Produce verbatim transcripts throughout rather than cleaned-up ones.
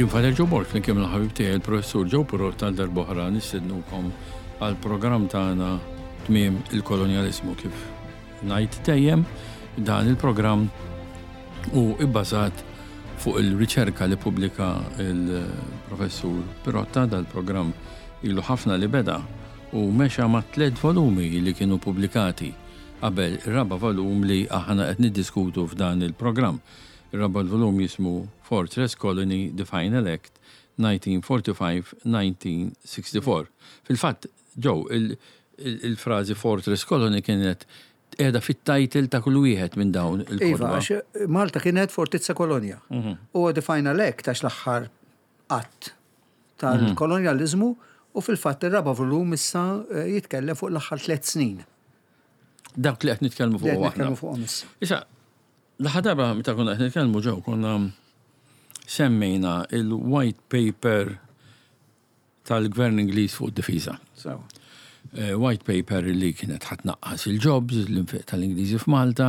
Jien Father Joe Bort flimkien mal-ħabib tiegħi il-Professur Joe Purrott tal-darbohra nistednukom għall-programm tagħna tmiem il-kolonjaliżmu kif ngħid dejjem dan il-programm u ibbażat fuq il-riċerka li pubblika il-Professur Pirotta dal-programm ilu ħafna li beda u mexa ma' tliet volumi li kienu pubblikati qabel ir-raba' volum li aħna qed niddiskutu f'dan il-programm. Ir-raba' volum jismu Fortress Colony The Final Act nineteen forty-five to nineteen sixty-four. Fil-fatt, ġew il-frażi Fortress Colony kienet qiegħda fit-title ta' kull wieħed minn dawn il-kodba. Iva, Malta kienet Fortizza Kolonja. U The Final Act għax l-aħħar qatt tal-kolonjaliżmu u fil-fatt ir-raba' volum issa jitkellem fuq l-aħħar tliet snin. Dak li qed nitkellmu fuq aħna. Nitkellmu fuqhom issa. Issa, l-aħħar darba meta konna qed nitkellmu ġew konna semmejna il-white paper tal-Gvern Ingliż fuq id-difiża. So. Uh, white paper li kienet ħatnaqqas il-jobs l-infiq tal-Ingliżi f'Malta.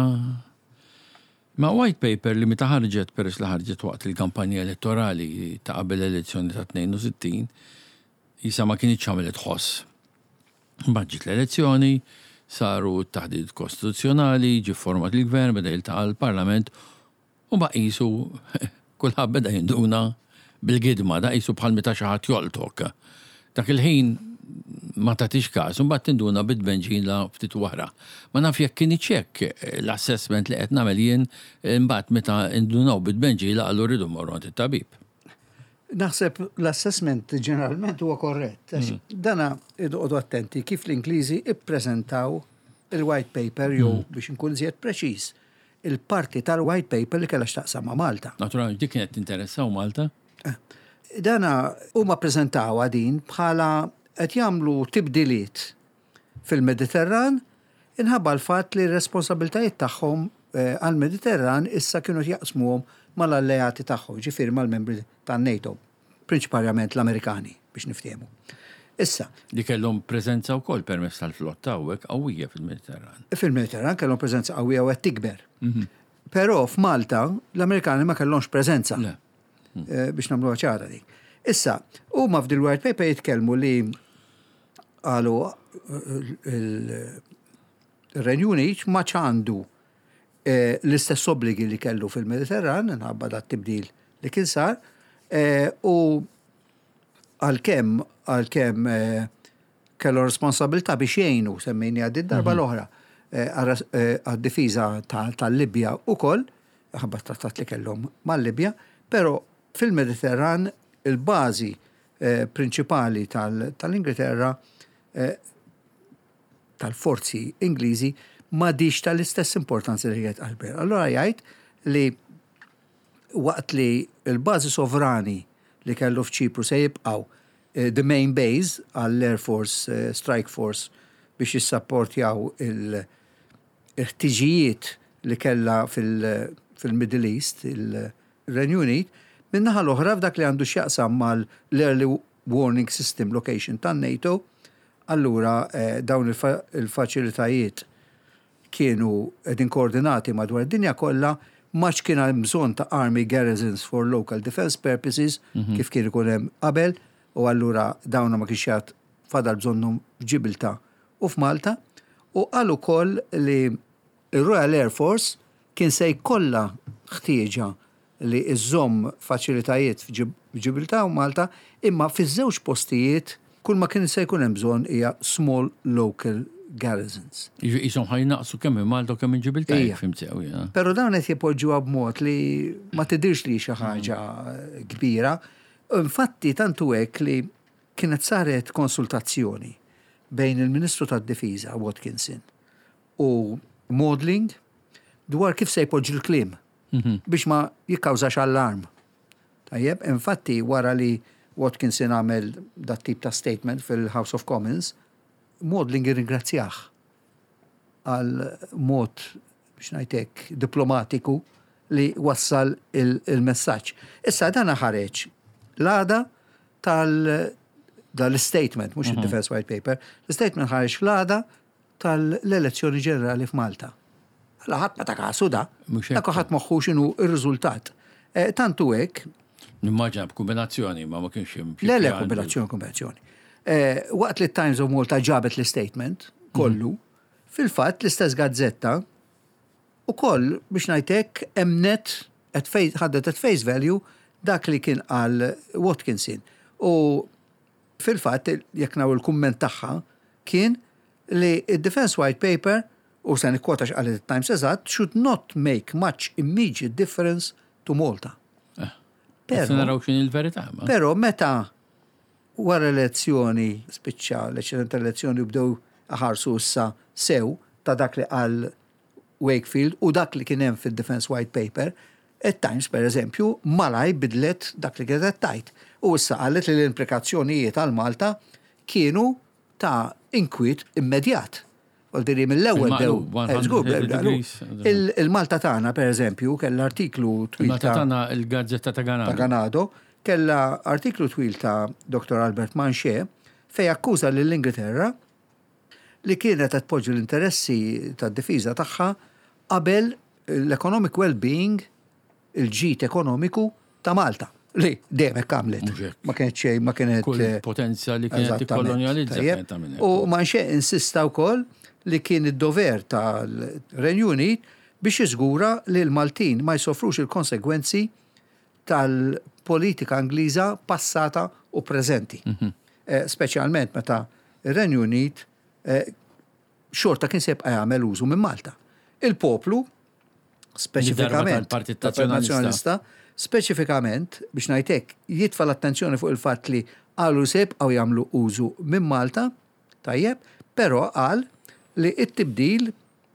Ma white paper li meta ħarġet peress li ħarġet waqt il-kampanja elettorali ta' qabel elezzjoni ta' sittin u tnejn jisa ma kienx għamlet ħoss. Baġġit l-elezzjoni, saru t-taħdid kostituzzjonali, ġi format il-gvern, beda jiltaqa' l-Parlament u baqisu kulħadd beda jinduna bil-gidma da qisu bħal meta xi ħadd joltok. Dak il-ħin ma tatix każ, u mbagħad tinduna bid-benġin la ftit wara. Ma naf jekk kien iċekk l-assessment li qed nagħmel jien imbagħad meta indunaw bid-benġin la qalu rridu morru għand it-tabib. Naħseb l-assessment ġeneralment huwa korrett. Dana idoqgħodu attenti kif l-Ingliżi ippreżentaw il-white paper jew biex inkun żjed preċiż. Il-parti tal-white paper li kellha x'taqsam ma' Malta. Naturalment dik kienet tinteressaw Malta? Dana huma ppreżentawha din bħala qed jagħmlu tibdiliet fil-Mediterran inħabba l-fatt li r-responsabbiltajiet tagħhom għall-Mediterran issa kienu jaqsmuhom mal-alleati tagħhom, ġifieri mal-membri tan-NATO, prinċipalment l-Amerikani biex niftiehmu. Issa. Li kellhom preżenza wkoll permezz tal-flotta hawnhekk qawwija fil-Mediterran. Fil-Mediterran kellhom preżenza qawwija u qed tikber. Però f'Malta l-Amerikani ma kellhomx preżenza. Biex nagħmluha ċara dik. Issa, huma f'dil white paper jitkellmu li qalu il-Renju Unit ma ċandu l-istess obbligi li kellu fil-Mediterran, nħabba dat tibdil li kien sar, u għal-kem għal-kem kellu responsabilità biex jgħinu, semmejni għad darba l-oħra, għad-difiża tal-Libja u koll, ħabba trattat li kellhom mal-Libja, pero fil-Mediterran il-bażi prinċipali tal-Ingilterra tal-forzi Ingliżi ma diċ tal-istess importanza li jgħid qalber. Allora jgħid li waqt li il-bażi sovrani li kellu f'Ċipru se jibqgħu the main base għall-Air Force, uh, Strike Force biex jissapportjaw il-ħtiġijiet li kella fil-Middle East, il-Renju Unit, minnaħa l-oħra f'dak li għandu x'jaqsam mal-Early Warning System Location tan-NATO, allura eh, dawn il-faċilitajiet kienu edin koordinati madwar id-dinja kollha maċ kien hemm bżonn ta' Army Garrisons for Local Defense Purposes, mm-hmm. kif kien ikun hemm qabel, u allura dawna ma kienx jagħt fadal bżonnhom f'Ġibilta u f'Malta, u qal ukoll li il-Royal Air Force kien se jkollha ħtieġa li iżomm faċilitajiet f'Ġibilta u Malta, imma fiż-żewġ postijiet kull ma kien se jkun hemm bżonn hija small local garrisons. Jisom ħajnaqsu kemm in Malta u kemm in Ġibilta fimsew. Però dawn qed jipoġġuha b'mod li ma tidirx li xi ħaġa kbira. Infatti tantu hekk li kienet saret konsultazzjoni bejn il-Ministru tad-Difiża Watkinson u Modeling dwar kif se jpoġġi l-kliem biex ma jikkawżax allarm. Tajjeb, infatti wara li Watkinson għamel dat tip ta' statement fil-House of Commons, Modeling irringrazzjah għal mod biex ngħidlek diplomatiku li wassal il-messaġġ. Issa dan ħareġ l-għada tal-statement, mhux il-Defense White Paper, l-statement ħareġ l-għada tal-elezzjoni ġenerali f'Malta. Alla ħadd ma ta' kasu da, dak ħadd moħħu x'inhu r-riżultat. Tantu hekk Nimmaġna b'kombinazzjoni, ma ma kienx hemm. Le, le, kombinazzjoni, kombinazzjoni. Waqt li Times of Malta ġabet l-statement kollu, fil-fatt l-istess gazzetta u koll biex ngħidlek emnet ħaddet at face value dak li kien għal Watkinson. U fil-fatt jekk naw il-kumment tagħha kien li il-Defense White Paper u se nikkotax għal Times eżatt should not make much immediate difference to Malta. Pero naraw xin il-verità. Però meta wara elezzjoni spiċċa l-eċċellent elezzjoni u bdew aħarsu issa sew ta' dak li għal Wakefield u dak li kien hemm fil-Defense White Paper, at-Times per eżempju malaj bidlet dak li kienet tajt. U issa qalet li l-implikazzjonijiet għal Malta kienu ta' inkwit immedjat. Għaldiri mill-ewwel dew. Il-Malta tagħna per eżempju kellha artiklu twil Malta tagħna il-Gazzetta ta' Ganado. Ta' Ganado kellha artiklu twil ta' doktor Albert Manche fej akkuża lill-Ingilterra li kienet qed tpoġġi l-interessi tad-difiża tagħha qabel l-economic well-being, il-ġid ekonomiku ta' Malta. Li dejjem hekk għamlet. Ma kienet xejn, ma kienet kull potenzja li kienet ikkolonjalizza. U Manche insista wkoll li kien id-dover tal-Renju Unit biex jiżgura li l-Maltin ma jsofrux il-konsegwenzi tal-politika Ingliża passata u preżenti. Speċjalment meta ir-Renju Unit xorta kien sebqa jagħmel użu minn Malta. Il-poplu, speċifikament tal-Partit Nazzjonalista, speċifikament biex ngħidlek jitfa' l-attenzjoni fuq il-fatt li qalu sebqgħu jagħmlu użu minn Malta, tajjeb, però qal li it-tibdil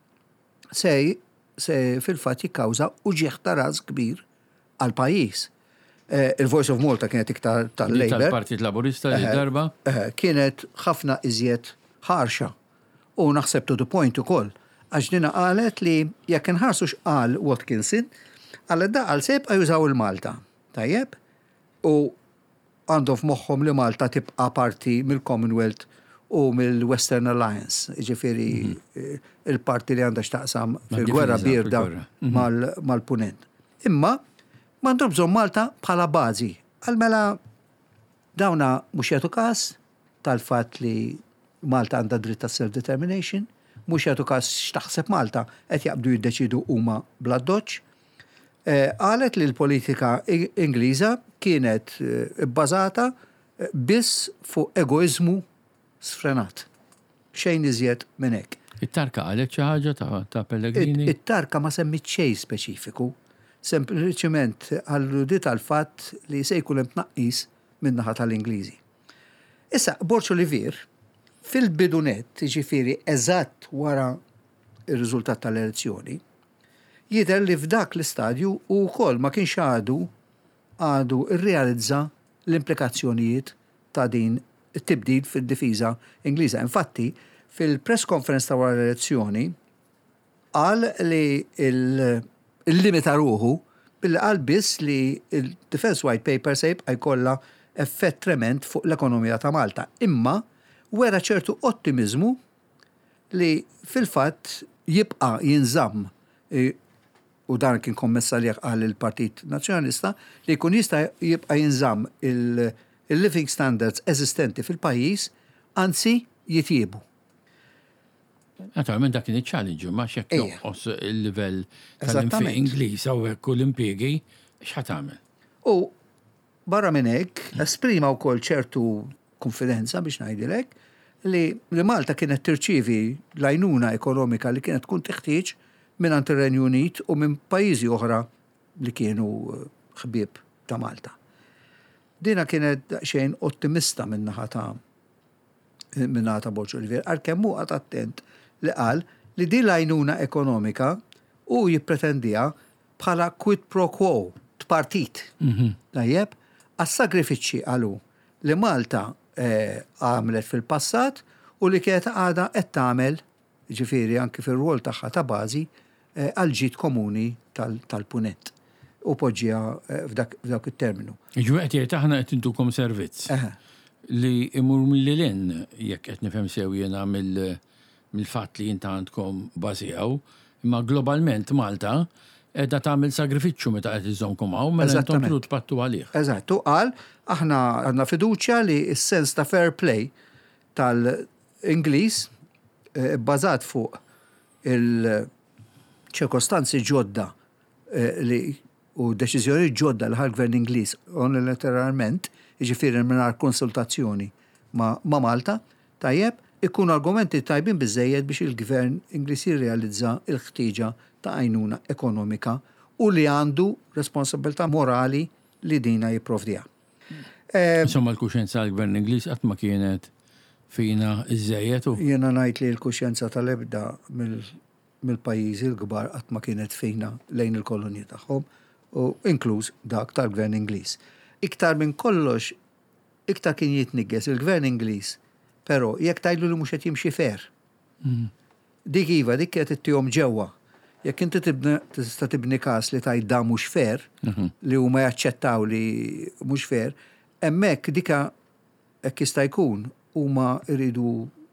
se se fil-fatt jikkawża uġieħ ta' ras kbir għal pajjiż. Il-Voice of Malta kienet iktar tal-Labor. Tal-Partit Laburista li darba? Kienet ħafna iżjed ħarxa. U naħseb to the point ukoll. Għax dina qalet li jekk inħarsu x'qal Watkinson, għal daqal sebqa jużaw il-Malta. Tajjeb? U għandhom f'moħħhom li Malta tibqa' parti mill-Commonwealth u mill-Western Alliance, ġifieri il-parti li għandha x'taqsam fil-gwerra birda mal-punent. Imma m'għandhom bżonn Malta bħala bażi. Għalmela dawna mhux jagħtu każ tal-fatt li Malta għandha dritt ta' self-determination, mhux jagħtu każ x'taħseb Malta qed jaqbdu jiddeċidu huma bla doċċ. Qalet li l-politika Ingliża kienet bbażata biss fuq egoizmu sfrenat. Xejn iżjed minn hekk. It-tarka qalet xi ħaġa ta' Pellegrini? It-tarka ma semmiet xejn speċifiku. Sempliċement alludit għal fatt li se jkun hemm tnaqqis min-naħa tal-Ingliżi. Issa, Borċ Olivier, fil-bidunet, ġifieri eżatt wara ir-riżultat tal-elezzjoni, jidher li f'dak l-istadju u wkoll ma kienx għadu għadu irrealizza l-implikazzjonijiet ta' din it-tibdil fid-difiża Ingliża. Infatti, fil-press conference ta' wara l-elezzjoni qal li il-limita ruħu billi qal biss li il-Defense White Paper se jibqa' jkollha effett trement fuq l-ekonomija ta' Malta. Imma wera ċertu ottimizmu li fil-fatt jibqa' jinżamm u dan kien kommessa li għal il-Partit Nazzjonalista li jkun jista' jibqa' jinżamm il-living standards eżistenti fil-pajjiż, anzi jitjiebu. Naturalment dak kien iċ-challenge, ma x'hekk jonqos il-livell tal-infiq Ingliż hawn hekk u l-impjiegi x'ħad tagħmel. U barra minn hekk esprima wkoll ċertu konfidenza biex ngħidilek li li Malta kienet tirċievi l-għajnuna ekonomika li kienet tkun teħtieġ minn ir-Renju Unit u minn pajjiżi oħra li kienu ħbieb ta' Malta. Dina kienet xejn ottimista min-naħa ta' min-naħa ta' Borċ Olivier, għalkemm hu qatt attent li qal li din l-għajnuna ekonomika u jippretendija bħala quid pro quo t-partit. Tajjeb, għas-sagrifiċċji qalu li Malta għamlet fil-passat u li kienet għada qed tagħmel ġifieri anke fir-rwol tagħha ta' bażi għal-ġid komuni tal-punent u poġġija f'dak it-terminu. Ġu qed jgħid aħna qed intukom servizz li imur mill-lin jekk qed nifhem sew jiena mill-fatt li inta għandkom bażi hawn, imma globalment Malta edha tagħmel sagrifiċċju meta qed iżomkom hawn mela intom trid tpattu għalih. Eżatt, u qal aħna għandna fiduċja li s-sens ta' fair play tal-Ingliż bbażat fuq il-ċirkostanzi ġodda li u deċiżjoni ġodda li ħal-Gvern Ingliż unilateralment, jiġifieri mingħajr konsultazzjoni ma' Malta, tajjeb, ikunu argumenti tajbin biżejjed biex il-Gvern Ingliż jirrealizza l-ħtieġa ta' għajnuna ekonomika u li għandu responsabilità morali li dina jipprovdiha. Insomma l-kuxjenza tal-Gvern Ingliż qatt ma kienet fina iżejjed u. Jiena ngħid li l-kuxjenza tal-ebda mill-pajjiżi l-kbar qatt ma kienet fina lejn il-kolonji tagħhom u inkluż dak tal-Gvern Ingliż. Iktar minn kollox, iktar kien jitnigges il-Gvern Ingliż, però jekk tgħidlu li mhux qed jimxi fair. Dik iva, dik qed ittihom ġewwa. Jekk inti tista' tibni każ li tgħid dan mhux fair, li huma jaċċettaw li mhux fair, hemmhekk dika hekk jista' jkun huma jridu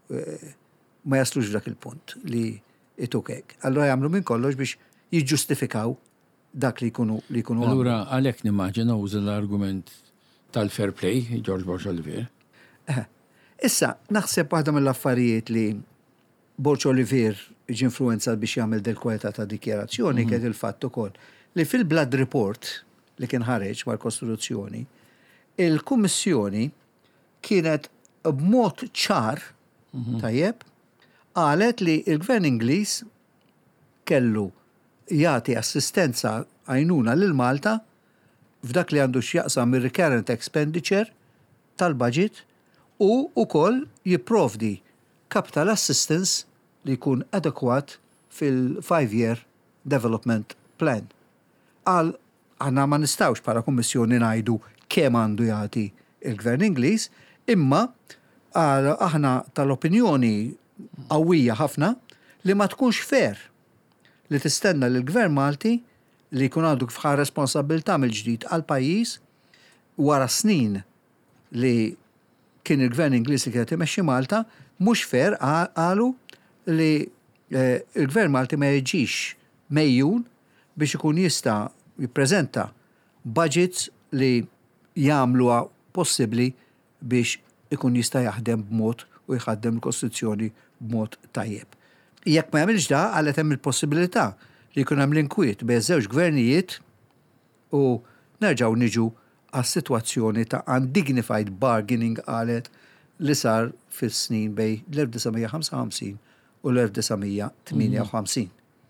ma jaslux dak il-punt li ituk hekk. Allura jagħmlu minn kollox biex jiġġustifikaw dak li jkunu li jkunu. Allura għalhekk nimmaġina uża l-argument tal-fair play, George Borch Olivier. Issa, naħseb waħda mill-affarijiet li Borch Olivier ġi influenza biex jagħmel del kwalità ta' dikjarazzjoni kien il-fatt ukoll li fil-Blood Report li kien ħareġ mal-Kostituzzjoni, il-Kummissjoni kienet b'mod ċar tajjeb qalet li l-Gvern Ingliż kellu jagħti assistenza għajnuna lil Malta f'dak li għandu x'jaqsam ir-recurrent expenditure tal-budget u wkoll jipprovdi capital assistance li jkun adekwat fil-five year development plan. Għal għanna ma nistawx para Kummissjoni ngħidu kemm għandu jagħti il-Gvern Ingliż, imma għal aħna tal-opinjoni qawwija ħafna li ma tkunx fair li tistenna l-Gvern Malti li jkun għandu fħa responsabilità mill-ġdid għal pajjiż wara snin li kien il-Gvern Ingliż li kienet imexxi Malta, mhux fair qalu li il-Gvern Malti ma jiġix mejjun biex ikun jista' jippreżenta budgets li jagħmluha possibbli biex ikun jista' jaħdem b'mod u jħaddem l-Kostituzzjoni b'mod tajjeb. Jekk ma jagħmilx da għalet hemm il-possibilità li jkun hemm l-inkwiet bejn żewġ gvernijiet u nerġgħu niġu għas-sitwazzjoni ta' undignified bargaining qalet li sar fis-snin bejn l-elf tisgħumija ħamsa u ħamsin u l-elf tisgħumija tminja u ħamsin.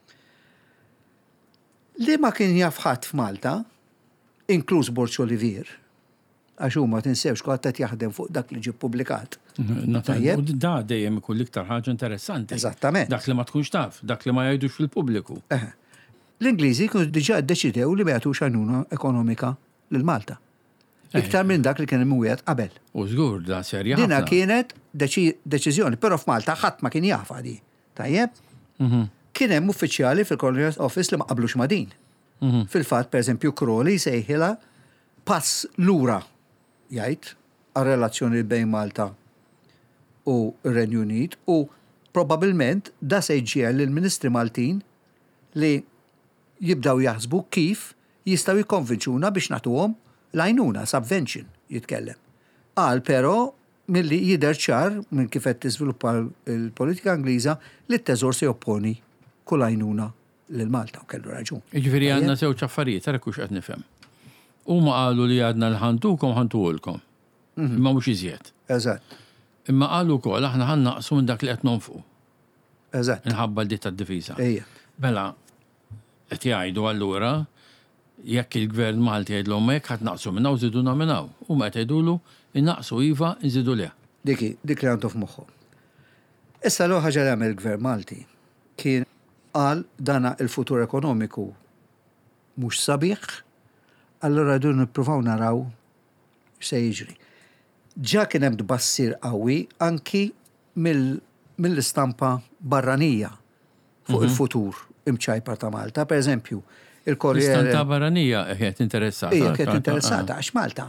Li ma kien jaf ħadd f'Malta, inkluż Borch Olivier, għax huma tinsewx kont qed jaħdem fuq dak li ġie ppubblikat. U da dejjem ikun l-iktar ħaġa interessanti. Eżattament. Dak li ma tkunx taf, dak li ma jgħidux fil-pubbliku. L-Ingliżi kienu diġà ddeċidew li ma jagħtux għajnuna ekonomika lil Malta. Iktar minn dak li kien imwiegħed qabel. U żgur da serja ħafna. Dina kienet deċiżjoni, però f'Malta ħadd ma kien jafa di. Tajjeb? Kien hemm uffiċjali fil-Colonial Office li ma qablux ma' din. Fil-fatt, pereżempju, Crowley sejħilha pass lura jgħid għar-relazzjoni bejn Malta u r-Renju Unit u probabbilment da se jġiel lill-Ministri Maltin li jibdaw jaħsbu kif jistgħu jikkonvinċuna biex nagħtuhom l-għajnuna subvention jitkellem. Qal però milli jidher ċar minn kif qed tiżviluppa l-politika Ingliża li t-teżor se jopponi kull għajnuna lil Malta u kellu raġun. Jiġifieri għandna żewġ affarijiet, ara kux qed nifhem. Huma qalu li għadna l-ħantukom ħantuwolkom. Imma mhux iżjed. Eżatt. Imma qalu wkoll aħna ħannaqsu minn dak li qed nonfqu. Eżatt. Inħabba l-dit tad-difiża. Ejja. Mela qed jgħidu allura jekk il-Gvern Malti jgħidlhom hekk ħadd naqsu minn hawn żiduna minn hawn. Huma qed jgħidulu innaqsu iva nżidu leh. Diki, dik li għandu f'moħħhom. Issa l ħaġa li għamel il-Gvern Malti kien qal dana il-futur ekonomiku mhux sabiħ, allura rridu nippruvaw naraw se jiġri. Ġa kien hemm tbassir qawwi anki mill-istampa barranija fuq il-futur imċajpar ta' Malta. Per eżempju, il-Korriere. L-istampa barranija qed interessata. Hija qed interessata għax Malta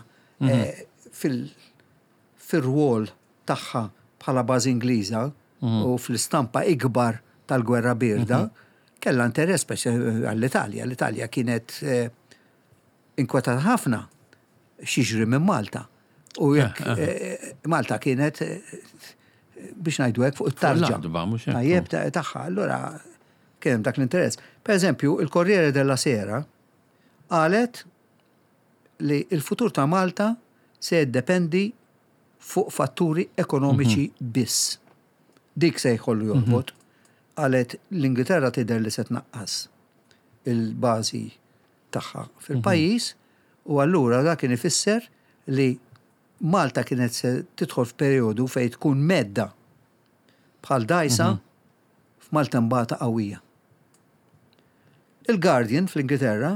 fil-rwol tagħha bħala bażi Ingliża u fl-istampa ikbar tal-Gwerra Birda kellha interess speċi għall-Italja. L-Italja kienet inkwetata ħafna xiġri minn Malta. U jekk Malta kienet biex ngħidu hekk fuq it-tarġa. Tajjeb tagħha, allura kien dak l-interess. Per eżempju, il-Corriere della Sera qalet li l-futur ta' Malta se jiddependi fuq fatturi ekonomiċi biss. Dik se jkollu jorbot. Qalet l-Ingilterra tidher li se tnaqqas il-bażi tagħha fil-pajjiż u allura dak kien ifisser li Malta kienet se tidħol f'perjodu fejn tkun medda bħal dajsa f'Malta mbagħad qawwija. Il-Guardian fl-Ingilterra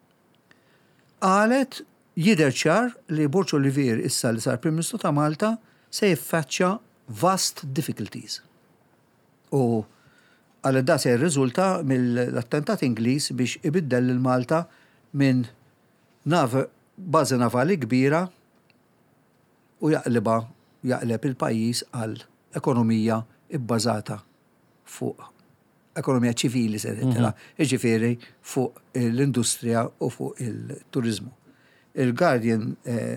qalet jidher ċar li Borċ Olivier issa li sar Prim Ministru ta' Malta se jiffaċċja vast difficulties. U għal da se jirriżulta mill-attentat Ingliż biex ibiddel il-Malta minn nav bażi navali kbira u jaqliba jaqleb il-pajjiż għal ekonomija ibbażata fuq ekonomija ċivili se titla, jiġifieri fuq l-industrija u fuq il-turizmu. Il-Guardian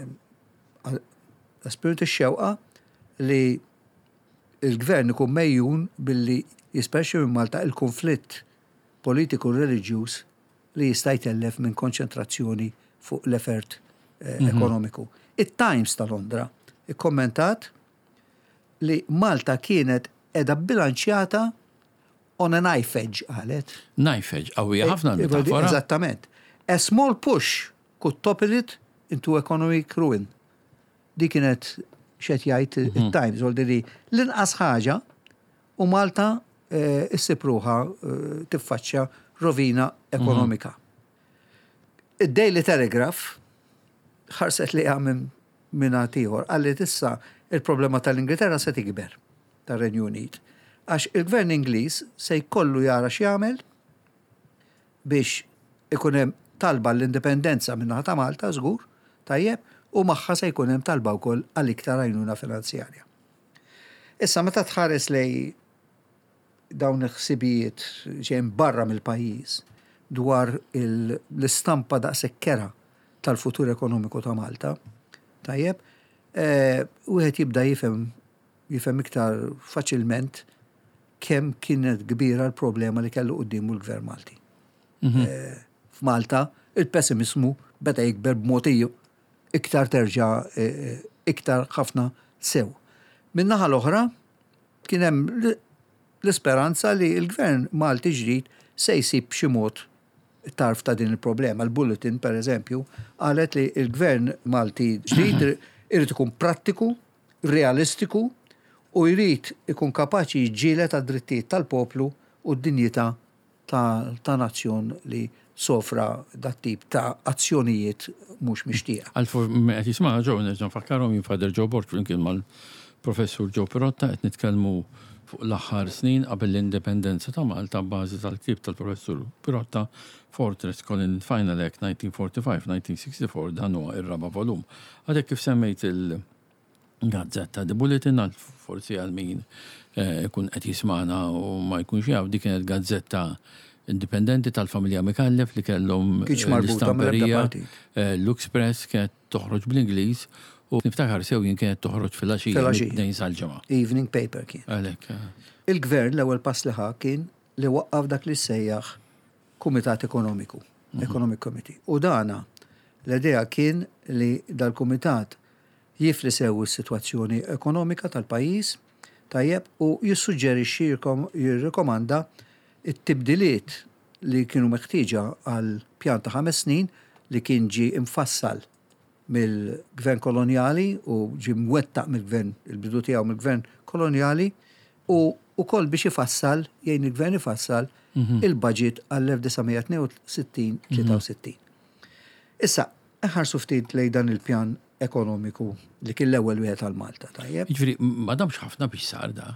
esprimit ix-xewqa li il-gvern ikun mejjun billi jisperxi minn Malta il-konflitt politiku reliġjuż li jista' jtellef minn konċentrazzjoni fuq l-effert ekonomiku. It-Times ta' Londra ikkommentat li Malta kienet edha bilanċjata on a knife edge, qalet. Knife edge, qawwija ħafna l-metafora. Eżattament. A small push could topple it into economic ruin. Di kienet xed jgħid it-Times, għoldi li l-inqas ħaġa u Malta issipruħa tiffaċċja rovina ekonomika. Id-Daily Telegraph ħarset li għamim minna tiħor, għalli tissa il-problema tal-Ingilterra se tikber tar-Renju Unit. Għax il-gvern Ingliż se jkollu jara x'jagħmel biex ikun hemm talba l-indipendenza minna ta' Malta żgur, tajjeb, u magħha se jkun hemm talba wkoll għal iktar għajnuna finanzjarja. Issa meta tħares lej dawn il-ħsibijiet ġejn barra mill-pajjiż dwar l-istampa daqsekkera tal-futur ekonomiku ta' Malta, tajjeb, wieħed jibda jifhem jifhem iktar faċilment kemm kienet kbira l-problema li kellu qudiemu l-Gvern Malti. F'Malta il-pessimismu beda jikber b'mod iktar terġa' iktar ħafna sew. Min-naħa l-oħra kien hemm l-isperanza li l-Gvern Malti ġdid se jsib b'xi mod tarf ta' din il-problema. L-Bulletin, per eżempju, qalet li l-Gvern Malti ġdid irid ikun prattiku, realistiku u jrid ikun kapaċi jġielet għad-drittijiet tal-poplu u d-dinjità ta' nazzjon li sofra dat tip ta' azzjonijiet mhux mixtieqa. Għalfu qed jisma' ġew nerġa' nfakkarhom jien Fader Joe Borch flimkien mal-Professur Joe Pirotta qed nitkellmu fuq l-aħħar snin qabel l-indipendenza ta' Malta bbażi tal-ktieb tal-Professur Pirotta Fortress Colin Final Act nineteen forty-five nineteen sixty-four dan huwa ir-raba volum. Għadek kif semmejt il-gazzetta The Bulletin għal forsi għal min ikun qed jismana u ma jkunx jaw dik kienet gazzetta indipendenti tal-familja Mikallef li kellhom l-istamperija l-Express kienet toħroġ bl-Ingliż u niftakar sew jien kienet toħroġ fil-għaxija mid-dejn sal-ġimgħa. Evening paper kien. Għalhekk. Il-gvern l-ewwel pass li ħa kien li waqqaf dak li sejjaħ Kumitat Ekonomiku, Economic Committee. U dana l-idea kien li dal-kumitat jifli sew is-sitwazzjoni ekonomika tal-pajjiż tajjeb u jissuġġerixxi jirrikomanda it-tibdiliet li kienu meħtieġa għal pjan ta' ħames snin li kien ġi infassal mill-gvern koloniali u ġi mwettaq mill-gvern, il-bidu tiegħu mill-gvern koloniali u ukoll biex ifassal, jgħin il-gvern ifassal il-budget għall-1962 tlieta-u-sittin. Issa, ħarsu ftit lejn dan il-pjan ekonomiku li kien l-ewwel wieħed għal Malta, tajjeb. Jiġifieri ma damx ħafna biex sar da.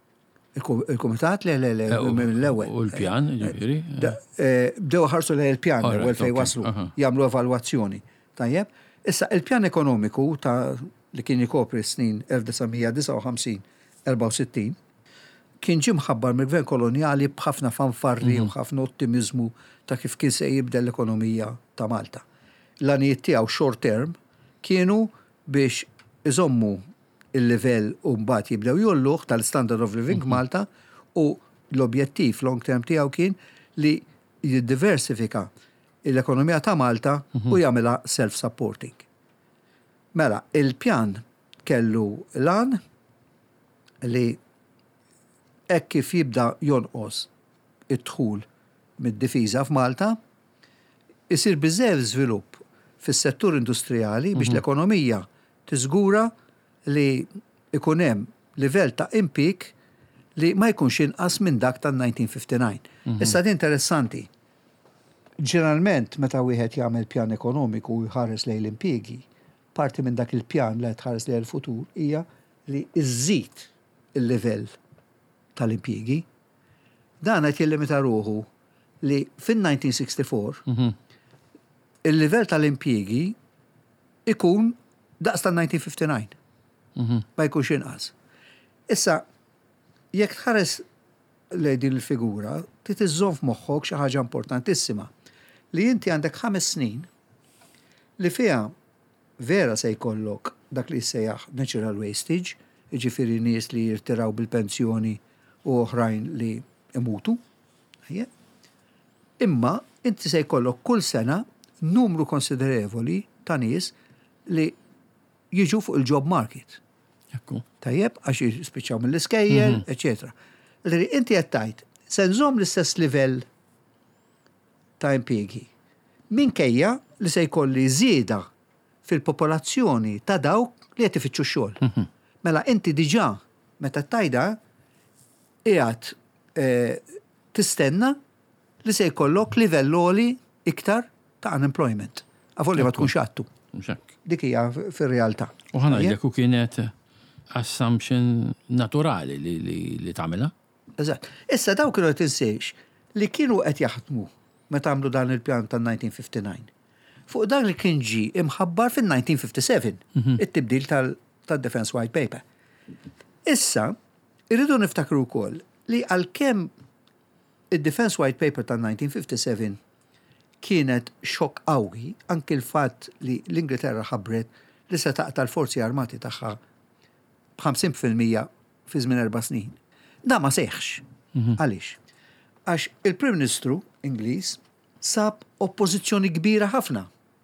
Il-Kumitat le le le mill-ewwel. U l-pjan, jiġifieri. Bdew ħarsu lejn il-pjan l-ewwel fejn waslu jagħmlu evalwazzjoni, tajjeb. Issa il-pjan ekonomiku ta' li kien jikopri snin elf desigħmija disa' u ħamsin erba' u sittin kien ġie mħabbar mill-gvern koloniali b'ħafna fanfarri u ħafna ottimizmu ta' kif kien se jibda l-ekonomija ta' Malta. L-għanijiet tiegħu short term kienu biex iżommu il-livell u mbagħad jibdew jolluħ tal-standard of living Malta u l-objettiv long term tiegħu kien li jiddiversifika l-ekonomija ta' Malta u jagħmilha self-supporting. Mela, il-pjan kellu lan li hekk kif jibda jonqos id-dħul mid-difiża f'Malta, isir biżżejjed żvilupp fis-settur industrijali biex l-ekonomija tiżgura li ikun hemm livell ta' impik li ma jkunx inqas minn dak tan-nineteen fifty-nine. Issa din interessanti. Ġeneralment meta wieħed jagħmel pjan ekonomiku u jħares lejn l-impjiegi, parti minn dak il-pjan li tħares lejn il-futur hija li iżżid il-livell tal-impjiegi. Dan qed jillimita ruħu li fin-nineteen sixty-four il-livell tal-impjiegi ikun daqs tan-nineteen fifty-nine. Ma jkunx inqas. Issa, jekk tħares lejn din il-figura, trid iżżomm f'moħħok xi ħaġa importantissima li inti għandek ħames snin li fiha vera se jkollok dak li jsejjaħ natural wastage, jiġifieri nies li jirtiraw bil-pensjoni u oħrajn li imutu. Imma inti se jkollok kull sena numru konsiderevoli ta' nies li jiġu fuq il-job market. Tajjeb, għax jispiċċaw mill-iskejjel, eccetera. Li inti qed tgħid se nżomm l-istess livell ta' impjiegi. Minkejja li se jkolli żieda fil-popolazzjoni ta' dawk li qed ifittxu x-xogħol. Mela inti diġà meta tajda qiegħed tistenna li se jkollok livell għoli iktar ta' unemployment. Avolli ma tkunx għattu. Dik hija fir-realtà. U ħanajdlek u kienet assumption naturali li li, li tagħmilha. Eżatt. Issa dawk kienu qed insejx li kienu qed jaħdmu meta għamlu dan il-pjan tan-nineteen fifty-nine. Fuq dak li kien ġi imħabbar fin-nineteen fifty-seven, it-tibdil tad-Defense White Paper. Issa, irridu niftakru wkoll li għalkemm id-Defense White Paper tan-nineteen fifty-seven kienet xokk qawwi anke l-fatt li l-Ingilterra ħabbret li se taqta' l-forzi armati tagħha b'ħamsin fil-mija fi żmien erba' snin. Da ma seħħx. Għaliex? Għax il-Prim Ministru Ingliż sab oppożizzjoni kbira ħafna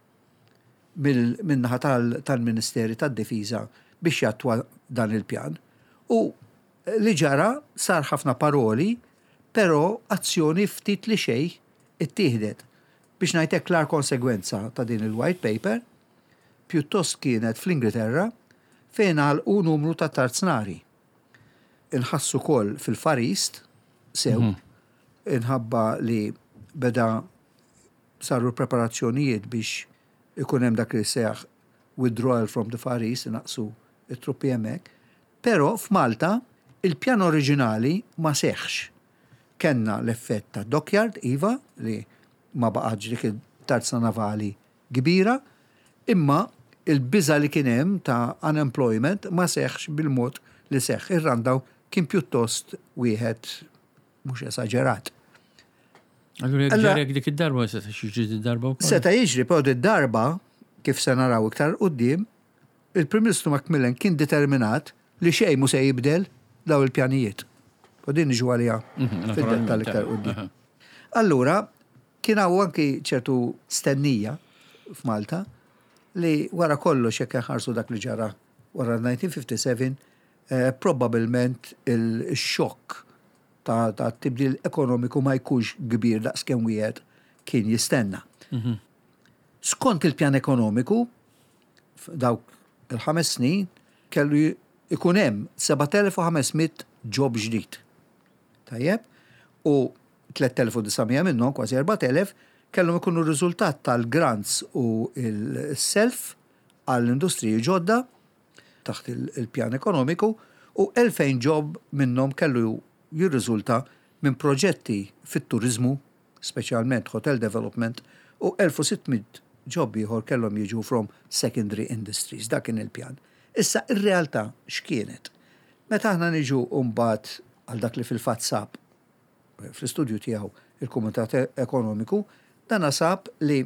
min-naħa tal-Ministeri tad-Difiża biex jattwa dan il-pjan. U li ġara sar ħafna paroli, però azzjoni ftit li xejn ittieħdet. Biex ngħidlek klar konsegwenza ta' din il-White Paper, pjuttost kienet fl-Ingilterra fejn għalqu numru ta' tarznari. Inħassu kol fil-Far East, sew, inħabba li beda saru preparazzjonijiet biex ikun hemm dak li seħ withdrawal from the Far East, naqsu it-truppi hemmhekk. Però f'Malta il-pjan oriġinali ma seħħx. Kenna l-effett ta' dockyard, iva, li ma baqgħetx dik il-tarzna navali kbira, imma il-biża li kien hemm ta' unemployment ma seħħx bil-mod li seħħ. Ir-randaw kien pjuttost wieħed mhux esaġerat. Allura ġarek dik id-darba seta' jiġri id-darba wkoll. Seta' jiġri, però id-darba kif se naraw iktar quddiem, il-Prim Ministru Macmillan kien determinat li xejn mhu se jibdel daw il-pjanijiet. U din niġu għaliha fid-dettal iktar quddiem. Allura kien hawn anki ċertu stennija f'Malta li wara kollox jekk ħarsu dak li ġara wara nineteen fifty-seven, eh, probabbilment il-xokk ta' ta' tibdil ekonomiku ma jkunx kbir daqskemm wieħed kien jistenna. Skont il-pjan ekonomiku dawk il-ħames snin kellu ikun hemm seven thousand five hundred job ġdid. Tajjeb? U three thousand nine hundred minnhom kważi four thousand kellhom ikunu riżultat tal-grants u il-self għall-industriji ġodda taħt il-pjan ekonomiku u two thousand job minnhom kellu jirriżulta minn proġetti fit-turizmu, speċjalment hotel development, u six hundred job ieħor kellhom jiġu from secondary industries, dak kien il-pjan. Issa ir-realtà x'kienet? Meta aħna niġu mbagħad għal dak li fil-fatt sab fl-istudju tiegħu il-Kumitat Ekonomiku, dan sab li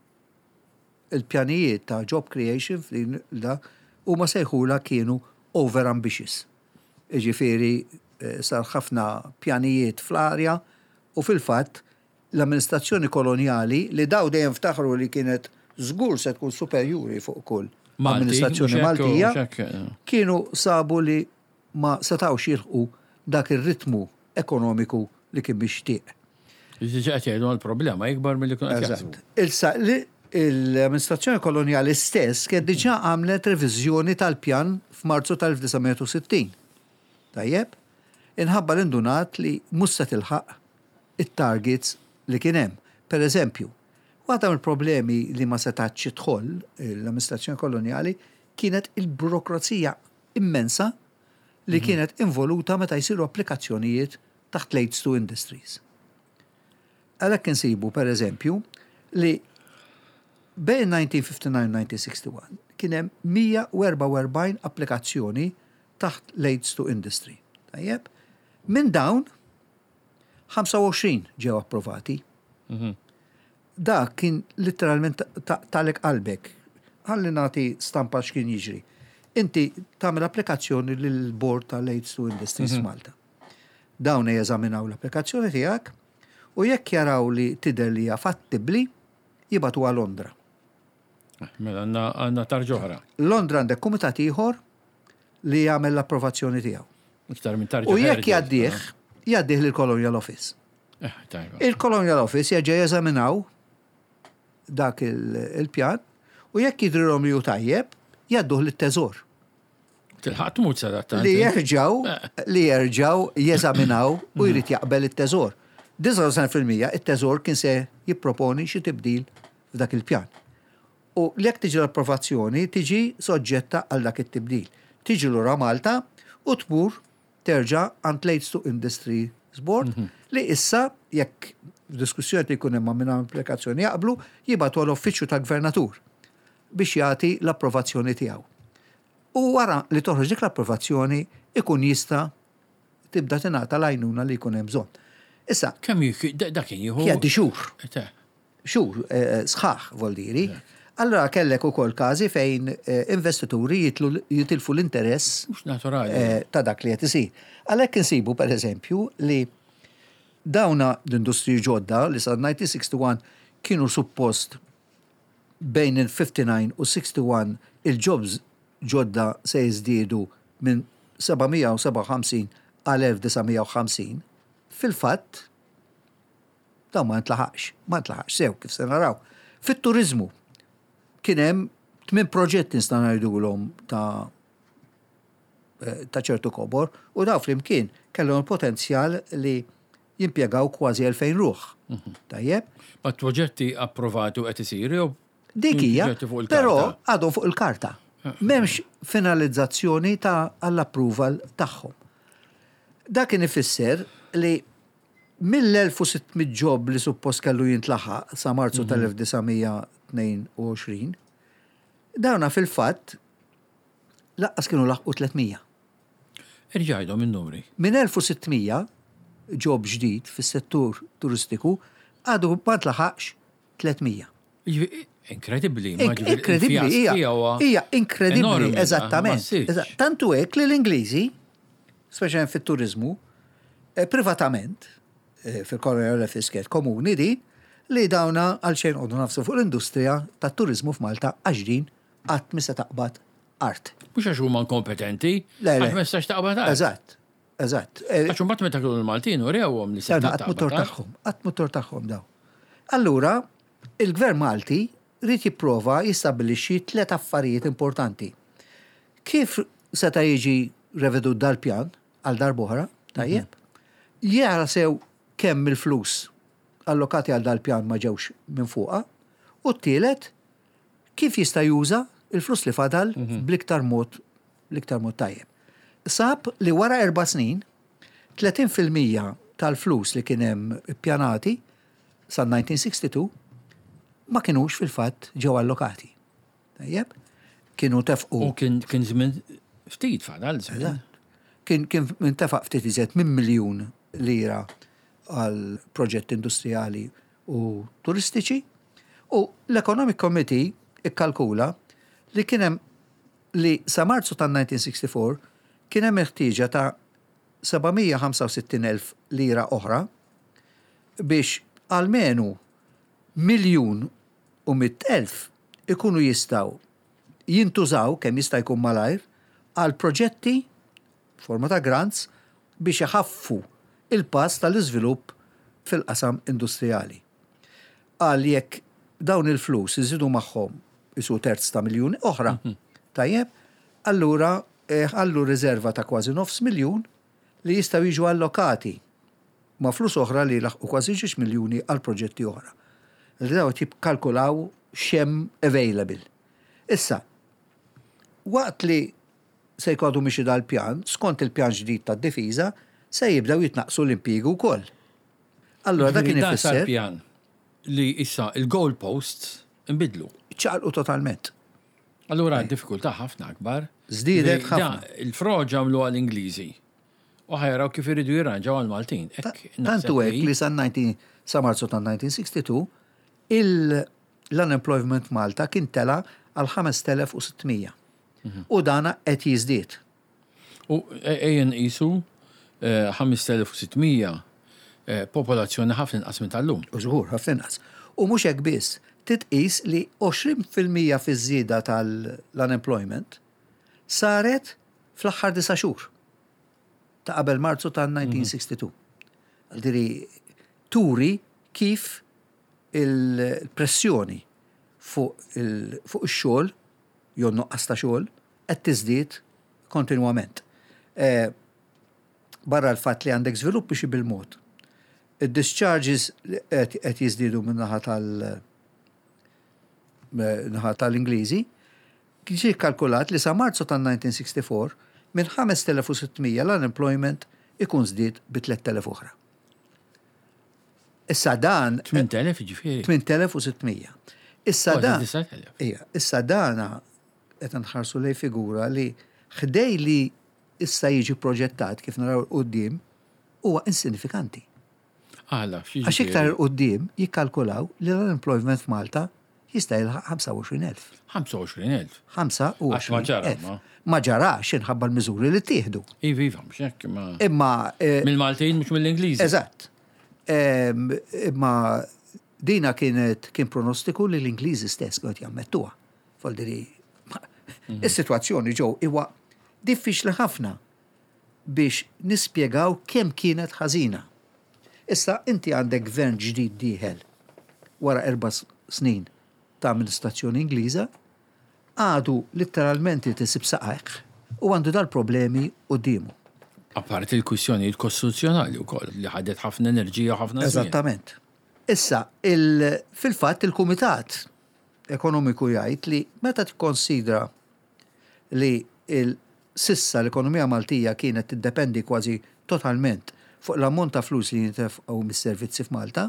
il-pjanijiet ta' job creation fl huma sejħula kienu over ambitious. Iġifieri sar ħafna pjanijiet fl-arja u fil-fatt l-amministrazzjoni koloniali li daw dejjem ftaħru li kienet żgur se tkun superjuri fuq kull amministrazzjoni Maltija kienu sabu li ma setawx jilħqu dak ir-ritmu ekonomiku li kien bixtieq. Jiġi qed jgħidu l-problema ikbar milli kien qed jaħsbu. L-amministrazzjoni koloniali stess kien diġà għamlet reviżjoni tal-pjan f'Marzu tal-elf tisgħemija sittin. Tajjeb, inħabba l-indunat li mhux se tilħaq it-targets li kien hemm. Per eżempju, waħda mill-problemi li ma setax tidħol l-amministrazzjoni koloniali kienet il-burokrazija immensa li kienet involuta meta jsiru applikazzjonijiet taħt Leads to Industries. Għalhekk insibu per eżempju li bejn nineteen fifty-nine nineteen sixty-one kien hemm mija u erba' u erbgħin applikazzjoni taħt Leads to Industry. Tajjeb, minn dawn ħamsa u għoxrin ġew approvati. Da kien literalment talek qalbek. Ħalli nagħti stampa x'kien jiġri. Inti tagħmel applikazzjoni lill-Bord ta' Leads to Industries Malta. Dawn jeżaminaw l-applikazzjoni tiegħek u jekk jaraw li tidher li hija fattibbli jibatu għal Londra. Mela għandna tarġoħra. Londra għandek kumitat ieħor li jagħmel l-approvazzjoni tiegħu. Iktar minn tarġoħra. U jekk jgħaddih, jgħaddih lill-Colonial Office. Il-Colonial Office jerġa' jeżaminaw dak il-pjan u jekk jidrilhom li hu tajjeb, jgħadduh lit-Teżor. Tilħaqt mhux sadattant. Li jerġgħu li jerġgħu jeżaminaw u jrid jaqbel it-Teżor. Disa fil-mija it-Teżor kien se jipproponi xi tibdil f'dak il-pjan. U li jekk tiġi l-approvazzjoni tiġi soġġetta għal dak it-tibdil. Tiġi lura Malta u tmur terġa' għand Leads to Industries Board li issa jekk f'diskussjoni li jkun hemm minn applikazzjoni jaqblu jibgħatu l-uffiċċju tal-Gvernatur biex jagħti l-approvazzjoni tiegħu. U wara li toħroġ dik l-approvazzjoni ikun jista' tibda tingħata l-għajnuna li jkun hemm bżonn. Issa, kemm dak kien jieħu? Jgħaddi xhur. Xhur sħaħ voldiri. Allora kellek ukoll każi fejn investituri jitilfu l-interess ta' dak li qed isir. Għalhekk insibu pereżempju li dawna l-industriji ġodda li sa nineteen sixty-one kienu suppost bejn il-fifty-nine u sixty-one il-jobs ġodda se jiżdiedu minn sebgħmija u seba' u ħamsin għal elf disgħomija u ħamsin. Fil-fatt, daw ma ntlaħax, ma ntlaħax, sew kif se naraw. Fit-turizmu, kien hemm tmien proġetti nista' ngħidulhom ta' ta' ċertu kobor u daw flimkien kellhom potenzjal li jimpjegaw kważi elfejn ruħ. Tajjeb? Ma' proġetti approvati u qed isiru? Dik hija, però għadhom fuq il-karta. M'hemmx finalizzazzjoni ta' għall-approval tagħhom. Dak kien ifisser li mill-elf u sittmija ġob li suppost kellu jintlaħaq sa Marzu tal-elf disgħomija tnejn u għoxrin, dawna fil-fatt laqqas kienu laħqu tlietmija. Irġajdhom in-numri. Minn elf u sittmija ġob ġdid fis-settur turistiku għadu ma tlaħaqx tlietmija. Inkredibbli. Inkredibbli, hija inkredibbli, eżattament. Tantu hekk li l-Ingliżi, speċjalment fit-turizmu, privatament, fil-Colonial Office komuni di, li dawna għalxejn għodu nafsu fuq l-industrija tat turizmu f'Malta għax din qatt mi se taqbad art. Mhux għax huma kompetenti, għax ma jistax taqbad art. Eżatt, eżatt. Għax imbagħad meta kienu l-Maltin u rewhom li se taqbad motor tagħhom, qatt motor tagħhom daw. Allura, il-Gvern Malti rid jipprova jistabbilixxi tliet affarijiet importanti. Kif seta' jiġi revedut dal-pjan għal darb'oħra, tajjeb? Jara sew kemm il-flus allokati għal dal-pjan ma ġewx minn fuqha, u t-tielet kif jista' juża il-flus li fadal bl-iktar mod l-iktar mod tajjeb. Sab li wara erba' snin, tletin fil-mija tal-flus li kien hemm ippjanati sa nineteen sixty-two ma kienux fil-fatt ġew allokati. Tajjeb? Kienu tefqu. U kien żmien ftit fadal. kien kien intefaq ftit iżjed minn miljun lira għal proġett industrijali u turistiċi. U l-Economic Committee ikkalkula li kien hemm li sa Marzu tan-nineteen sixty-four kien hemm ħtieġa ta' sebgħmija ħamsa u sittin elf lira oħra biex almenu miljun u mitt elf ikunu jistaw jintużaw kemm jista' jkun malajr għal proġetti forma ta' grants biex iħaffu il-pass tal-iżvilupp fil-qasam industrijali. Għal jekk dawn il-flus iżidu magħhom isu terz ta' miljuni oħra, tajjeb, allura ħallu riserva ta' kważi nofs miljun li jistaw jiġu allokati ma' flus oħra li laħqu kważi ġiex miljuni għal proġetti oħra. Li daw jibkalkulaw xem available. Issa, waqt li se jkodu miexi dal-pjan, skont il-pjan ġdid tad-difiża, se jibdaw jitnaqsu l-impjiegu wkoll. Allura dak kien ifisser pjan li issa il-goalposts inbidlu. ċaqalqu totalment. Allura d-diffikultà ħafna akbar. Żdiedet ħafna. Il-froġa għamlu għal-Ingliżi. U ħajraw kif iridu jirranġaw għal-Maltin. Tantu hekk li sa sa Marzu ta' nineteen sixty-two l-unemployment Malta kien tela għal ħames telef u sittmija. U dana qed jiżdied. U ejjen qisu ħames telef u sittmija popolazzjoni ħafna inqas minn tal-lum. U żgur ħafna inqas. U mhux hekk biss, titqis li għoxrin fil-mija fiż-żieda tal-unemployment saret fl-aħħar disa' xhur ta' qabel Marzu ta' nineteen sixty-two. Għaldiri turi kif il-pressjoni fuq ix-xogħol jew noqqas ta' xogħol qed tiżdied kontinwament. Barra l-fatt li għandek żvilupp biex bil-mod. Id-discharges qed jiżdiedu min-naħa tal- naħa tal-Ingliżi, ġie kalkulat li sa Marzu ta' nineteen sixty-four minn ħames telef u sittmija l-unemployment ikun żdied bi tliet telef oħra. Issa dan tmien telef ġifieri. tmien telef u sittmija. Issa dan Ija, issa dana qed nħarsu lej figura li ħdej li issa jiġi proġettat kif naraw l-qudiem huwa insinifikanti. Għala, Għax iktar il-qudiem jikkalkulaw li l-unemployment f'Malta jista' jilħaq ħamsa u għoxrin elf. ħamsa u għoxrin elf. ħamsa u Għax ma ġara, elf. Ma ġarax inħabba l-miżuri li tieħdu. Iva, iva, mhux hekk ma. Imma Mill-Maltin mhux mill-Ingliżi. Eżatt. Imma dina kienet kien pronostiku li l-Ingliżi stess qed jammettuha. Foldiri is-sitwazzjoni ġew iwa diffiċli ħafna biex nispjegaw kemm kienet ħażina. Issa inti għandek gvern ġdid dieħel wara erba' snin ta' amministrazzjoni Ingliża, għadu letteralment tisib saqajq u għandu dal-problemi qudiemu. Apparti il-kwistjoni kostituzzjonali wkoll li ħadet ħafna enerġija ħafna. Eżattament. Issa, fil-fatt il-Kumitat Ekonomiku jgħid li meta tikkonsidra li il-sissa l-ekonomija Maltija kienet tiddependi kważi totalment fuq l-ammont ta' flus li jintefqgħu mis-servizzi f'Malta,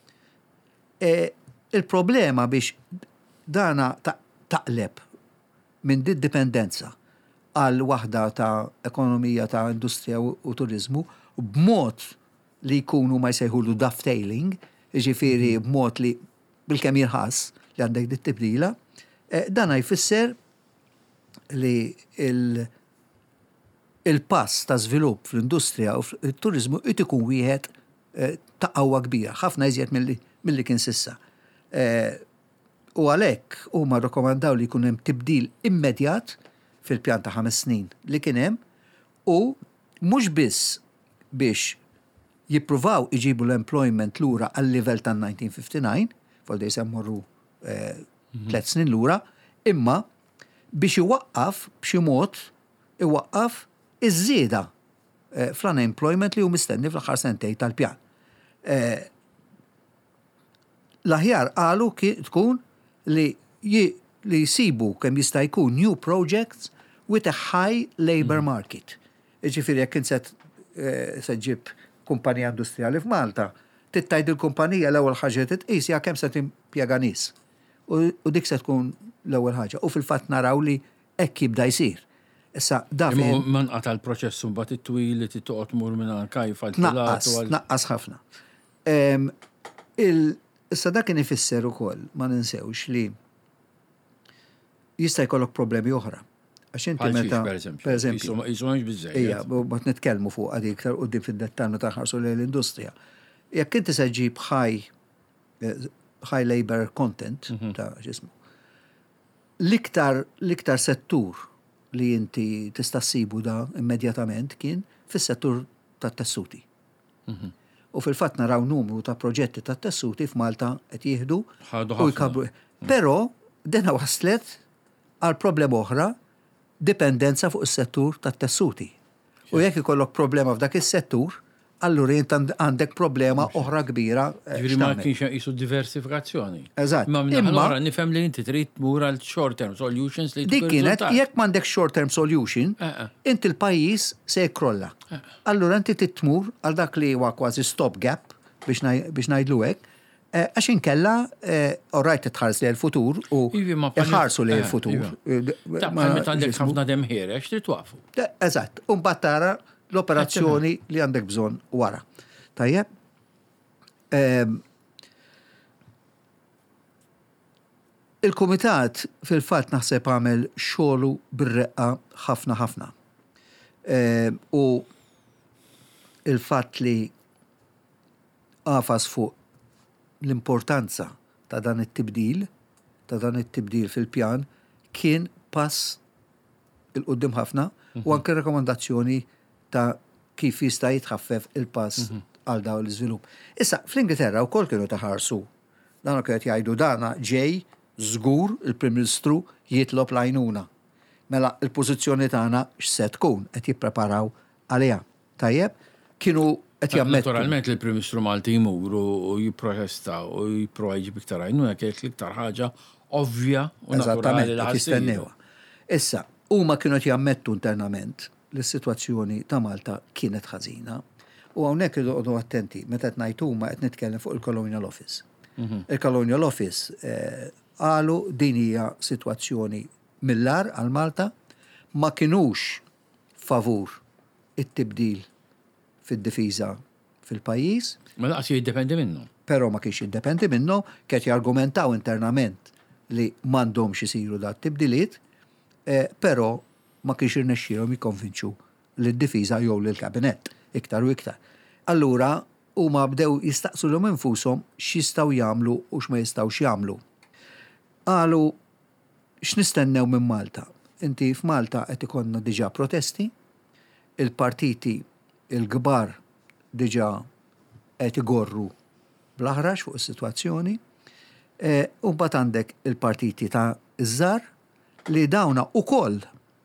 il-problema biex dana taqleb minn di dipendenza għal waħda ta' ekonomija ta' industrija u turizmu b'mod li jkunu ma jsejħulu dovetailing, ġifieri b'mod li bil-kemm jirħas li għandek dit tibdila, dana jfisser li il-pass ta' żvilupp fl-industrija u fl-turizmu qed ikun wieħed ta' qawwa kbira, ħafna iżjed milli kien sissa. U għalhekk huma rrakkomandaw li jkun hemm tibdil immedjat fil-pjan ta' ħames snin li kien hemm u mhux biss biex jippruvaw iġibu l-employment lura għal-livell ta' nineteen fifty-nine, foldi jsemmorru tliet snin lura, imma biex iwaqqaf b'xi mod iwaqqaf iż-żieda fl-unemployment li hu mistenni fl-aħħar sentejn tal-pjan. L-aħjar qalu tkun li li jsibu kemm jista' jkun new projects with a high labor market. Ġifieri jekk inset se ġib kumpanija industrijali f'Malta, tittajt il-kumpanija l-ewwel ħaġa titqisha kemm se timpjega nies. U dik se tkun l-ewwel ħaġa. U fil-fatt naraw li hekk jibda jsir. Issa, da Imma fejn man qata l-proċess mbagħad it-twil li titoqgħod mur minn kajfa naqqas, naqqas ħafna. Em, il- Issa dak kien ifisser ukoll ma ninsewx li jista' jkollok problemi oħra. Għax inti meta pereżempju Jisumx biżejjed. Ija, bat nitkellmu fuq għadi iktar qudiem fid-dettall meta ħarsu lejn l-industrija. Jekk inti se ġib high eh, high labor content ta' x'ismu. L-iktar l-iktar settur li inti tista' ssibu da immedjatament kien fis-settur tat-tessuti. U fil-fatt naraw numru ta' proġetti tat-tessuti f'Malta qed jieħdu Ħadu u ħafna. jkabru. Però dena waslet għal problema oħra dipendenza fuq is-settur tat-tessuti. U jekk ikollok problema f'dak is-settur, allura jint għandek problema oħra kbira. eh, Ġifieri ma x'tagħmel. kienx jisu diversifikazzjoni. Eżatt. Ma minna Imma- ħalora nifhem li inti trid tmur għal short term solutions li Dik kienet, jekk m'għandek short-term solution, Eh, eh. inti l-pajjiż se jkrolla. Allura inti titmur għal dak li huwa kważi stop gap biex ngħid- biex ngħidlu hekk, eh, għax inkella orajt titħares li l-futur u Ivi, ma bħal- iħarsu li eh, l-futur. iva. Ta' bħal meta għandek ħafna dem ħierex trid twaqfu. Eżatt, u mbagħad tara l-operazzjoni li għandek bżonn wara. Tajjeb? Ehm, Il-Kumitat fil-fatt naħseb għamel xogħlu bir-reqqa ħafna ħafna. Ehm, U il-fatt li għafas fuq l-importanza ta' dan it-tibdil, ta' dan it-tibdil fil-pjan, kien pass il-qoddim ħafna u anke rekomendazzjoni ta' kif jista' jitħaffef il-pass għal daw l-iżvilupp. Issa, fl-Ingilterra wkoll kienu taħarsu. Dan kienu jgħidu dana ġej żgur il-Prim Ministru jitlob lajnuna. Mela il-pożizzjoni tagħna x'se tkun qed jippreparaw għaliha. Tajjeb, kienu qed jammettu. Naturalment li l-Prim Ministru Malti jmuru u jipprotesta u jipprova jġib iktar għajnu jekk l-iktar ħaġa ovvja u naturali Eżattament, li qed ħassir. jistennewa. Issa, huma kienu qed jammettu internament li s-sitwazzjoni ta' Malta kienet ħażina u hawnhekk irridu attenti meta qed ngħid huma qed nitkellem fuq il-Colonial Office. Il-Colonial Office qalu din hija sitwazzjoni mill-ar għal Malta ma kinux favur it-tibdil fid-difiża fil-pajjiż, Ma laqas jiddependi minnu. però ma kienx jiddependi minnu, kiet jargumentaw internament li m'għandhomx isiru da tibdiliet, eh, però ma kienx irnexxierhom jikkonvinċu lid-difiża jew lill-kabinett iktar u iktar. Allura huma bdew jistaqsu lhom infushom x'jistgħu jagħmlu u x'ma jistgħux jagħmlu. Qalu x'nistennew minn Malta. Inti f'Malta qed ikollna diġà protesti, il-partiti il-kbar diġà qed igorru bl-aħrax fuq is-sitwazzjoni, e, u mbagħad għandek il-partiti ta' iż-żar li dawna ukoll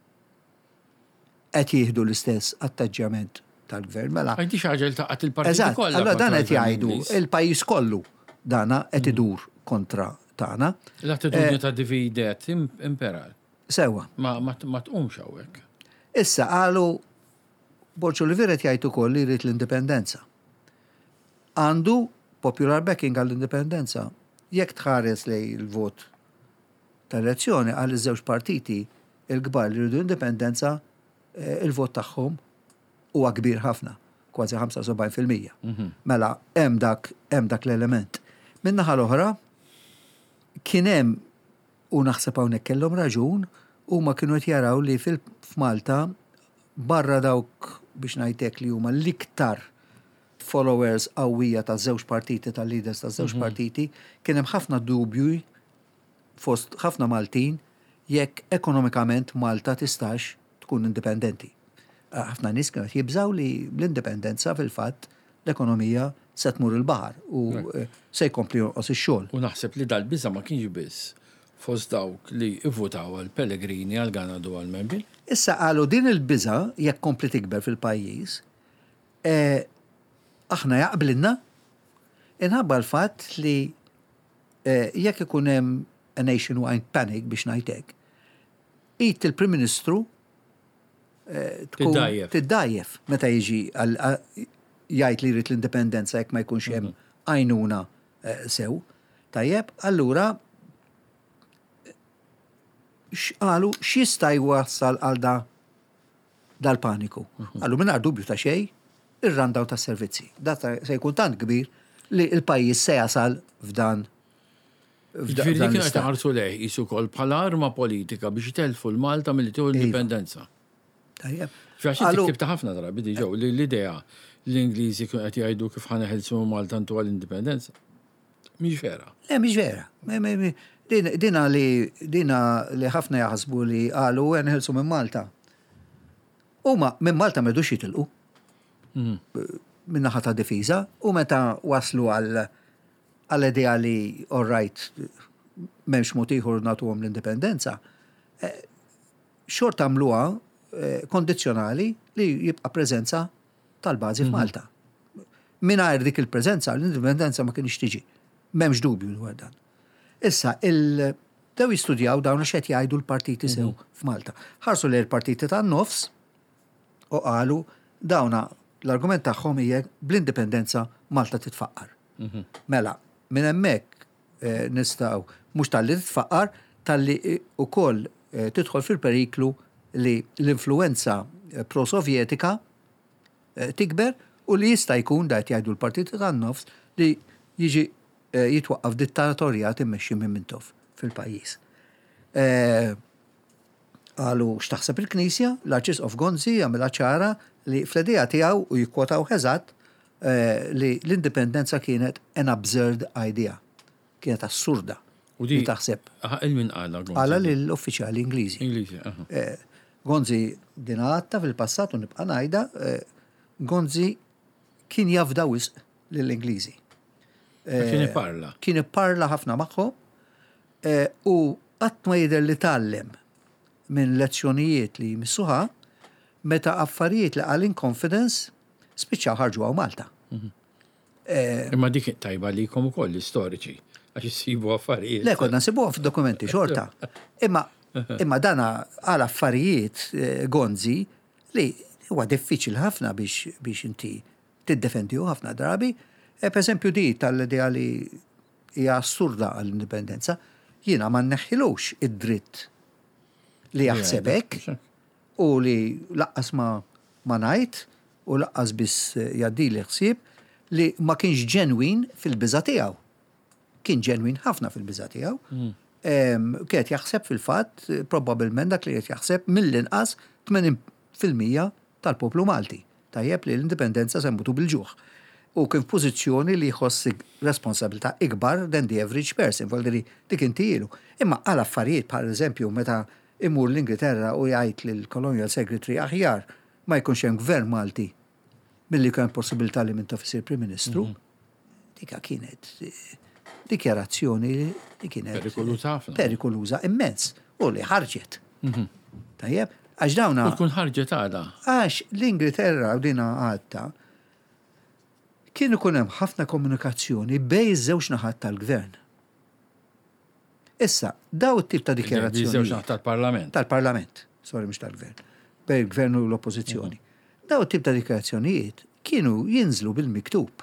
qed jieħdu l-istess attaġġjament tal-gvern. Mela, Għajdi xaġa li taqat il-partiti eżatt, kollha. allora dan kontra qed jgħidu l-Ingliż. il-pajjiż kollu dana qed idur kontra tagħna. L-attitudni ta' dividet im- imperal. Sewa. Ma ma ma tqumx hawnhekk. Issa qalu Borċu li viret jgħid ukoll li jrid l-indipendenza. Għandu popular backing għall-indipendenza. Jekk tħares lej il-vot tal-elezzjoni għal iż-żewġ partiti il-kbar li jridu indipendenza, eh, il-vot tagħhom huwa kbir ħafna, kważi ħamsa u sebgħin fil-mija. Mela hemm dak hemm dak l-element. Min-naħa l-oħra kien hemm u naħseb hawnhekk kellhom raġun huma kienu qed jaraw li fil-Malta barra dawk biex ngħidlek li huma l-iktar followers qawwija ta' żewġ partiti tal-leaders ta' żewġ partiti kien hemm ħafna dubju fost ħafna Maltin jekk ekonomikament Malta tistax tkun indipendenti. Ħafna nies kienu jibżaw li l-indipendenza fil-fatt l-ekonomija se tmur il-baħar u eh, se jkompli jonqos ix-xogħol. U naħseb li dal-biża ma kienx biss fost dawk li ivvutaw għal Pellegrini għal Ganadu għal Membil. Issa qalu din il-biża jekk kompli tikber fil-pajjiż, eh, aħna jaqblinna inħabba l-fatt li eh, jekk ikun hemm a nationwide panic biex ngħidlek, it il-Prim Ministru eh, tkun Tiddajjef. tiddajjef meta jiġi għal- a- jgħid li jrid l-indipendenza jekk ma jkunx hemm għajnuna eh, sew. Tajjeb, allura x'qalu x'jista' jwassal għal da dal-paniku. Għallu mingħajr dubju ta' xejn, ir-rundown tas servizzi. Dat se jkun tant kbir li l-pajjiż se jasal f'dan. Ġifieri kienu qed iħarsu lejh jisu wkoll bħala arma politika biex jitelfu l-Malta milli tieħu l-indipendenza. Tajjeb. F'għax tiktibta ħafna drabi diġew li l-idea l-Ingliżi kienu qed jgħidu kif ħaneħelsu Malta ntu għall-indipendenza. Mhix vera. Le mhix vera. Dina li dina li ħafna jaħsbu li qalu ħelsu minn Malta. Huma minn Malta m'għedux jitilqu. Minn naħa ta' difiża u meta waslu għal għall-idea li all right m'hemmx mod ieħor nagħtuhom l-indipendenza, xort għamluha kondizzjonali li jibqa' preżenza tal-bażi f'Malta. Mingħajr dik il-preżenza l-indipendenza ma kienx tiġi. M'hemmx dubju dwar dan. Issa il-dew jistudjaw dawn x'qed jgħidu l-partiti sew f'Malta. Ħarsu li l-partiti tan-nofs u qalu dawna l-argument tagħhom hija bl-indipendenza Malta titfaqqar. Mela, minn hemmhekk nistgħu mhux tal-li titfaqqar tal-li wkoll tidħol fil-periklu li l-influenza pro-sovjetika tikber u li jista' jkun da qed jgħidu l-partiti tan-nofs li jiġi jitwaqqaf dittatorjat immexxi minn Mintov fil-pajjiż. Qalu x'taħseb il-Knisja, l-Arċisqof Gonzi jagħmilha ċara li fl-idea tiegħu u jikkwotaw eżatt li l-indipendenza kienet an absurd idea. Kienet assurda. U di taħseb. Il-min qala Gonzi. Qala lill-uffiċjali Ingliżi. Ingliżi, aha. Gonzi din għatta fil-passat u nibqa' ngħidha, Gonzi kien jafda wisq lill-Ingliżi. Kien ipparla. Kien ipparla ħafna magħhom u qatt ma jidher li tallem minn lezzjonijiet li jmissuha meta affarijiet li għal confidence spiċċaw ħarġu għaw Malta. Imma dik tajba li jkom ukoll l-istoriċi għax jissibu affarijiet. Le, konna nsibuha f'dokumenti xorta. Imma imma dana għal affarijiet Gonzi li huwa diffiċli ħafna biex biex inti tiddefendiju ħafna drabi. Per esempio di tal-idea li hija assurda għall-indipendenza, jiena ma nneħħilux id-dritt li jaħsebek u li laqqas ma ma ngħid u laqqas biss jaddili ħsieb li ma kienx ġenwin fil-biża' tiegħu. Kien ġenwin ħafna fil-biża' tiegħu. Kiet jaħseb fil-fatt probabbilment dak li qed jaħseb mill-inqas tmenin fil-mija tal-poplu Malti. Tajjeb li l-indipendenza semmutu bil-ġuħ. U kien f'pożizzjoni li jħossi responsabilità ikbar than the average person, volli dik inti ilu. Imma għal affarijiet bħal eżempju meta imur l-Ingilterra u jgħid lill-Colonial Secretary aħjar ma jkunx hemm gvern Malti milli kien possibilità li Mintov isir Prim Ministru. Dika kienet dikjarazzjoni li kienet perikoluża immens u li ħarġet. Tajjeb, għax dawna. U tkun ħarġet għada. Għax l-Ingilterra u dina għadta kien ikun hemm ħafna komunikazzjoni bejn iż-żewġ naħat tal-gvern. Issa, daw it-tip ta' dikjarazzjoni. Żewġ naħat tal-Parlament. Tal-Parlament, sorry mhux tal-gvern. Bejn il-gvern u l-oppożizzjoni. Daw it-tip ta' dikjarazzjonijiet kienu jinżlu bil-miktub.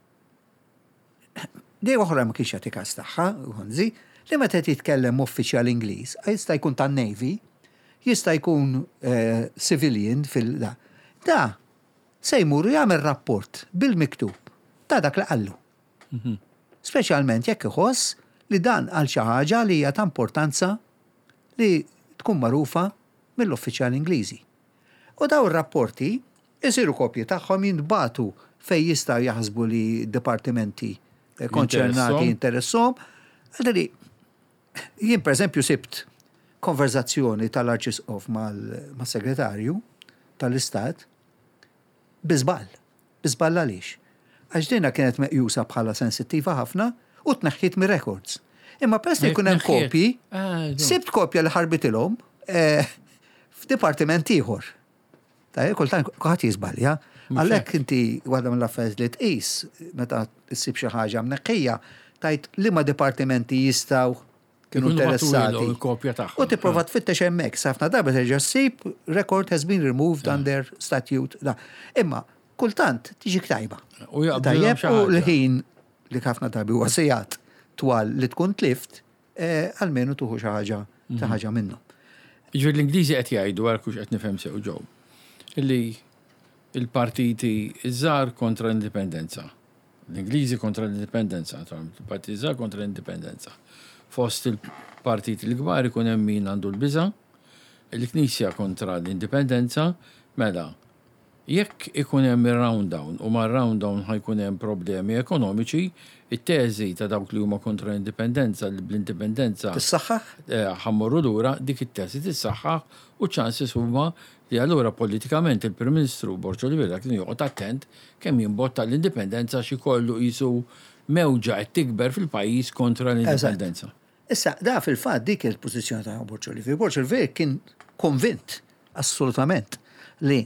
Dej oħra ma kienx jagħti każ tagħha, Gonzi, li meta jitkellem uffiċjal Ingliż, jista' jkun tan-Navy, jista' jkun civilian fil-da. Da, se jmur jagħmel rapport bil-miktub ta' dak li qallu. Speċjalment jekk iħoss li dan għal xi ħaġa li hija ta' importanza li tkun magħrufa mill-uffiċjal Ingliżi. U daw ir-rapporti isiru kopji tagħhom jinbatu fejn jistgħu jaħsbu li dipartimenti konċernati interessom. Għadri, jien per eżempju sibt konverzazzjoni tal-Arċisqof mal-segretarju tal-Istat bizbal. Bizbal għaliex. Għax dina kienet meqjusa bħala sensittiva ħafna u tneħħit mir records. Imma peress li jkun hemm kopji, sibt kopja li ħarbitilhom f'dipartiment ieħor. Ta' kultant kulħadd jiżbalja. Għalhekk inti waħda mill-affarijiet li tqis meta issib xi ħaġa mneqqija tajt liema dipartimenti jistgħu kienu interessati. U tipprova tfittex hemmhekk ħafna darba terġa' ssib record has been removed under statute. Imma kultant tiġi tajba. Tajjeb u l-ħin li ħafna darbi huwa sigħat twal li tkun tlift għalmenu tuħu xi ħaġa ta' ħaġa minnhom. Jiġri l-Ingliżi qed jgħidu għal kux qed nifhem sew ġew li il-partiti iż-żar kontra l-indipendenza. L-Ingliżi kontra l-indipendenza, il-partiti iż-żar kontra l-indipendenza. Fost il-partiti l-kbar ikun hemm min għandu l-biża', il-Knisja kontra l-indipendenza, mela jekk ikun hemm ir-round down u ma' round down ħajkun hemm problemi ekonomiċi, it-teżi ta' dawk li huma kontra l-indipendenza li bl-indipendenza tissaħħaħ ħammorru lura dik it-teżi tissaħħaħ u ċansis huma li allura politikament il-Prim Ministru Borġ Olivier kien joqgħod attent kemm jinbotta l-indipendenza xi kollu qisu mewġa qed tikber fil-pajjiż kontra l-indipendenza. Issa, da fil-fatt dik il-pożizzjoni ta' Borġ Olivier. Borġ Olivier kien konvint assolutament li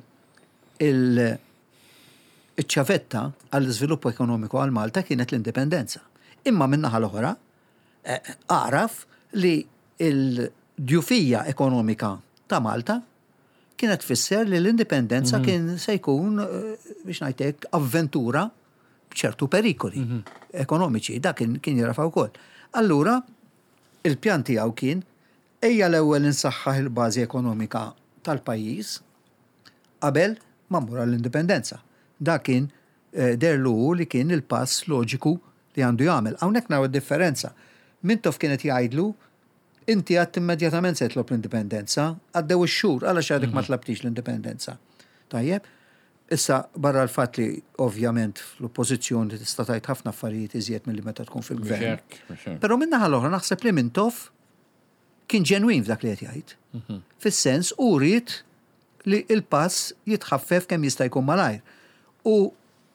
il-ċavetta għall-iżvilupp ekonomiku għal Malta kienet l-indipendenza. Imma min-naħa l-oħra għaraf li il-djufija ekonomika ta' Malta kienet tfisser li l-indipendenza kien se jkun biex ngħidlek avventura b'ċertu perikoli ekonomiċi. Da kien kien jarafa wkoll. Allura il-pjan tiegħu kien ejja l-ewwel insaħħaħ il-bażi ekonomika tal-pajjiż qabel ma mmur għall-indipendenza. Da kien derlu li kien il-pass loġiku li għandu jagħmel. Hawnhekk naraw id-differenza. Mintof kienet jgħidlu inti għadt immedjatament se jitlob l-indipendenza, għaddew ix-xhur għalax għadek ma tlabtix l-indipendenza. Tajjeb, issa barra l-fatt li ovvjament fl-oppożizzjoni tista' tgħid ħafna affarijiet iżjed milli meta tkun fil-gvern. Però min-naħa l-oħra naħseb li Mintoff kien ġenwin f'dak li qed jgħid. Fis-sens u rrid li l-pass jitħaffef kemm jista' jkun malajr. U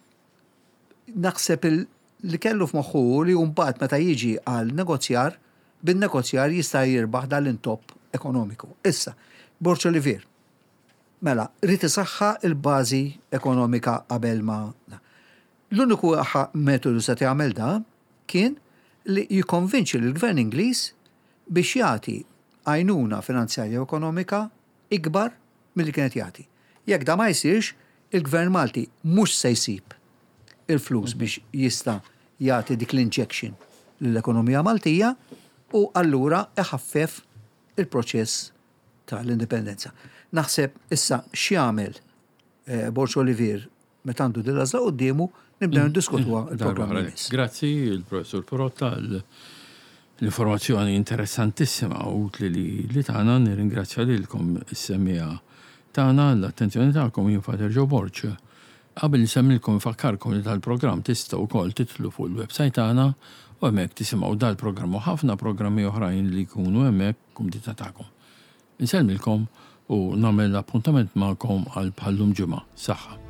naħseb li kellu f'moħħu li mbagħad meta jiġi għal negozjar bin-negozjar jista' jirbaħ dal-intop ekonomiku. Issa, Borġ Olivier, mela, rrid isaħħa il-bażi ekonomika qabel ma. L-uniku metodu se jagħmel da kien li jikkonvinċi l-Gvern Ingliż biex jagħti għajnuna finanzjarja u ekonomika ikbar milli kienet jagħti. Jekk da ma jsirx, il-Gvern Malti mhux se jsib il-flus biex jista' jagħti dik l-injection lill-ekonomija Maltija u allura iħaffef il-proċess tal-indipendenza. Naħseb issa x'jagħmel Borġ Olivier meta għandu dil-għażla qudiemu nibdew niddiskutuha l-programm. Grazzi il-Professur Perotta l-informazzjoni interessantissima u li li tagħna nirringrazzja lilkom is-semmija tagħna l-attenzjoni tagħkom jien Fader Joe Borġ. Qabel nisemmilkom fakkarkom li tal-programm tistgħu wkoll titlu fuq il-website tagħna u hemmhekk tisimgħu dal-programm u ħafna programmi oħrajn li jkunu hemmhekk kumdita tagħkom. Insellmilkom u nagħmel appuntament magħkom għal bħallum ġimgħa. Saħħa.